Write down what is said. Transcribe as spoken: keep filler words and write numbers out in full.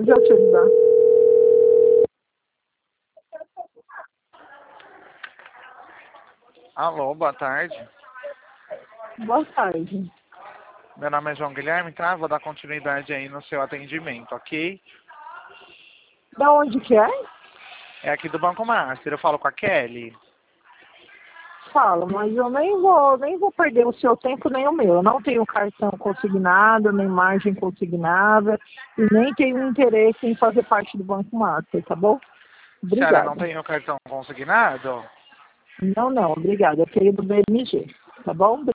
Já te ajudar. Alô, boa tarde. Boa tarde. Meu nome é João Guilherme, tá? Vou dar continuidade aí no seu atendimento, ok? Da onde que é? É aqui do Banco Master. Eu falo com a Kelly. Fala, mas eu nem vou, nem vou perder o seu tempo nem o meu. Eu não tenho cartão consignado, nem margem consignada e nem tenho interesse em fazer parte do Banco Master, tá bom? A senhora não Obrigada. tem o cartão consignado? Não, não, obrigada. Eu queria do B M G, tá bom?